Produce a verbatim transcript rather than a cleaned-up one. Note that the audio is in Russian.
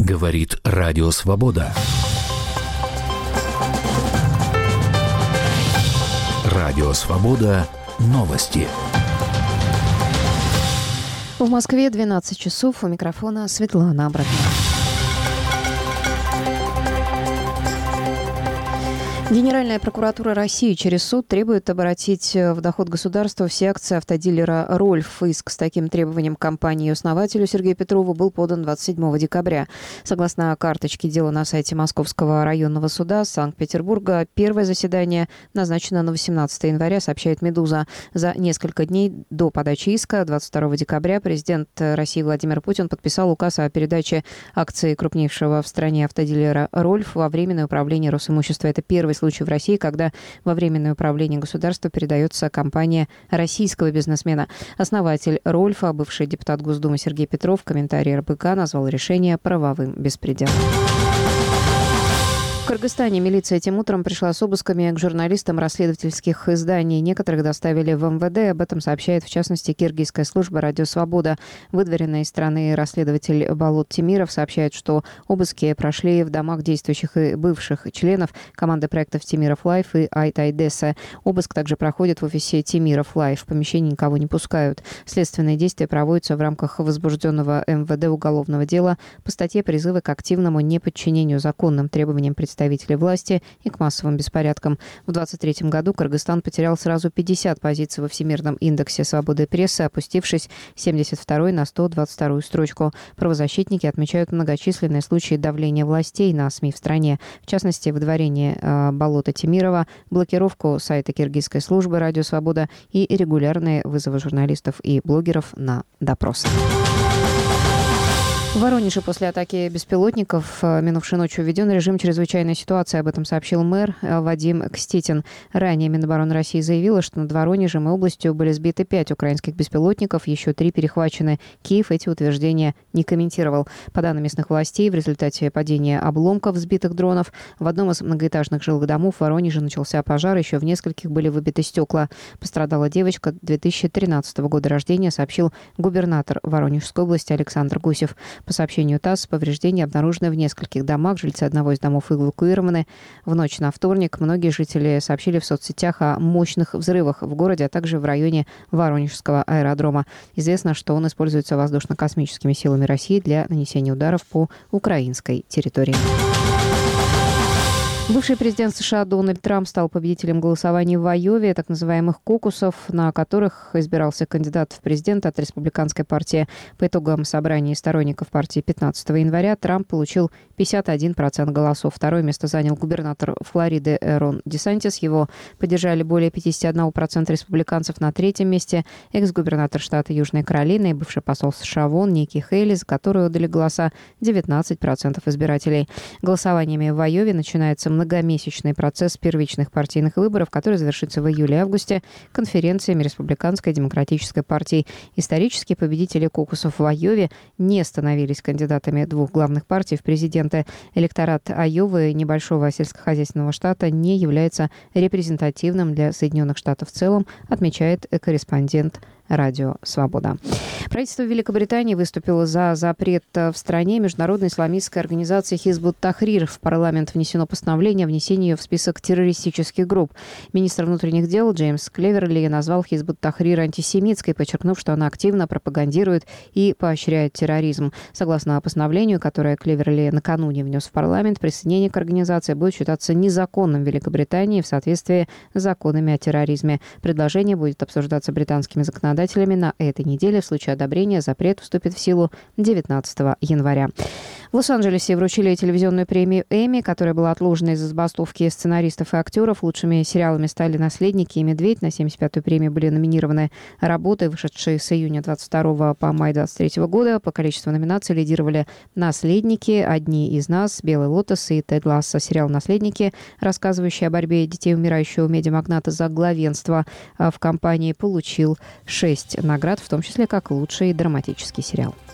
Говорит Радио Свобода. Радио Свобода. Новости. В Москве двенадцать часов. У микрофона Светлана Абракова. Генеральная прокуратура России через суд требует обратить в доход государства все акции автодилера «Рольф». Иск с таким требованием компании и основателю Сергею Петрову был подан двадцать седьмого декабря. Согласно карточке дела на сайте Московского районного суда Санкт-Петербурга, первое заседание назначено на восемнадцатое января, сообщает «Медуза». За несколько дней до подачи иска, двадцать второго декабря, президент России Владимир Путин подписал указ о передаче акций крупнейшего в стране автодилера «Рольф» во временное управление Росимущества. Это первый случай в России, когда во временное управление государства передается компания российского бизнесмена. Основатель «Рольфа», бывший депутат Госдумы Сергей Петров, в комментарии эр бэ ка назвал решение правовым беспределом. В Кыргызстане милиция этим утром пришла с обысками к журналистам расследовательских изданий. Некоторых доставили в эм вэ дэ. Об этом сообщает, в частности, киргизская служба «Радио Свобода». Выдворенный из страны расследователь Болот Темиров сообщает, что обыски прошли в домах действующих и бывших членов команды проектов «Темиров Лайф» и «Айт Айдесса». Обыск также проходит в офисе «Темиров Лайф». В помещении никого не пускают. Следственные действия проводятся в рамках возбужденного эм вэ дэ уголовного дела по статье «Призывы к активному неподчинению законным требованиям представителей представителей власти и к массовым беспорядкам. В двадцать третьем году Кыргызстан потерял сразу пятьдесят позиций во Всемирном индексе свободы прессы, опустившись с семьдесят второй на сто двадцать вторую строчку. Правозащитники отмечают многочисленные случаи давления властей на СМИ в стране. В частности, выдворение э, Болота Темирова, блокировку сайта киргизской службы «Радио Свобода» и регулярные вызовы журналистов и блогеров на допросы. В Воронеже после атаки беспилотников минувшей ночью введен режим чрезвычайной ситуации. Об этом сообщил мэр Вадим Кститин. Ранее Минобороны России заявила, что над Воронежем и областью были сбиты пять украинских беспилотников, еще три перехвачены. Киев эти утверждения не комментировал. По данным местных властей, в результате падения обломков сбитых дронов в одном из многоэтажных жилых домов в Воронеже начался пожар, еще в нескольких были выбиты стекла. Пострадала девочка две тысячи тринадцатого года рождения, сообщил губернатор Воронежской области Александр Гусев. По сообщению ТАСС, повреждения обнаружены в нескольких домах. Жильцы одного из домов эвакуированы. В ночь на вторник многие жители сообщили в соцсетях о мощных взрывах в городе, а также в районе Воронежского аэродрома. Известно, что он используется воздушно-космическими силами России для нанесения ударов по украинской территории. Бывший президент США Дональд Трамп стал победителем голосований в Айове, так называемых кокусов, на которых избирался кандидат в президенты от республиканской партии. По итогам собрания сторонников партии пятнадцатого января Трамп получил пятьдесят один процент голосов. Второе место занял губернатор Флориды Рон Десантис. Его поддержали более пятьдесят один процент республиканцев. На третьем месте экс-губернатор штата Южная Каролина и бывший посол США в ООН Ники Хейли, за которую отдали голоса девятнадцать процентов избирателей. Голосованиями в Айове начинается многомесячный процесс первичных партийных выборов, который завершится в июле-августе конференциями Республиканской демократической партии. Исторические победители кокусов в Айове не становились кандидатами двух главных партий в президенты. Электорат Айовы, небольшого сельскохозяйственного штата, не является репрезентативным для Соединенных Штатов в целом, отмечает корреспондент Радио Свобода. Правительство Великобритании выступило за запрет в стране международной исламистской организации Хизбут Тахрир. В парламент внесено постановление о внесении ее в список террористических групп. Министр внутренних дел Джеймс Клеверли назвал Хизбут Тахрир антисемитской, подчеркнув, что она активно пропагандирует и поощряет терроризм. Согласно постановлению, которое Клеверли накануне внес в парламент, присоединение к организации будет считаться незаконным в Великобритании в соответствии с законами о терроризме. Предложение будет обсуждаться британскими законодателями на этой неделе. В случае одобрения запрет вступит в силу девятнадцатого января. В Лос-Анджелесе вручили телевизионную премию Эмми, которая была отложена из-за забастовки сценаристов и актеров. Лучшими сериалами стали «Наследники» и «Медведь». На семьдесят пятую премию были номинированы работы, вышедшие с июня двадцать второго по май двадцать третьего года. По количеству номинаций лидировали «Наследники», «Одни из нас», «Белый лотос» и «Тед Лассо». Сериал «Наследники», рассказывающий о борьбе детей умирающего медиамагната за главенство в компании, получил шесть наград, в том числе как лучший драматический сериал.